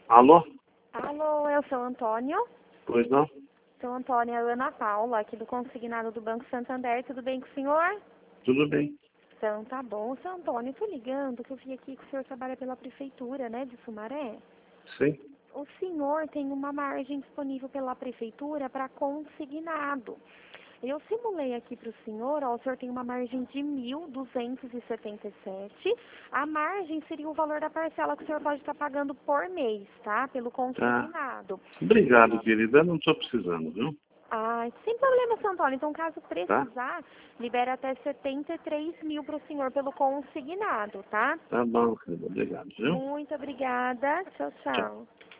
Alô? Alô, eu sou Antônio. Pois não? Sou Antônia Ana Paula, aqui do Consignado do Banco Santander. Tudo bem com o senhor? Tudo bem. Então, tá bom. Seu Antônio, tô ligando que eu vi aqui que o senhor trabalha pela prefeitura, né, de Sumaré. Sim. O senhor tem uma margem disponível pela prefeitura para consignado. Eu simulei aqui para o senhor, ó, o senhor tem uma margem de 1.277. A margem seria o valor da parcela que o senhor pode estar pagando por mês, tá? Pelo Tá. consignado. Obrigado, querida. Eu não estou precisando, viu? Ah, sem problema, seu Antônio. Então, caso Tá? precisar, libera até 73 mil para o senhor pelo consignado, tá? Tá bom, querida. Obrigado, viu? Muito obrigada. Tchau, Tchau. tchau.